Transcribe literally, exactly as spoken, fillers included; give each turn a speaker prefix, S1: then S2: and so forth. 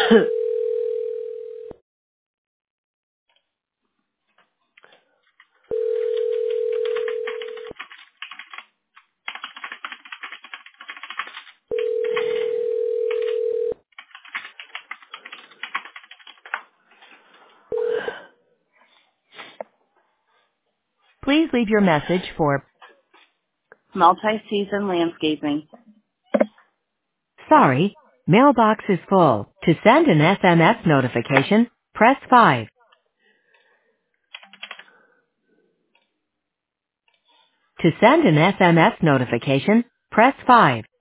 S1: Please leave your message for
S2: Multi-season landscaping.
S1: sorry, mailbox is full. To send an S M S notification, press five. To send an S M S notification, press five.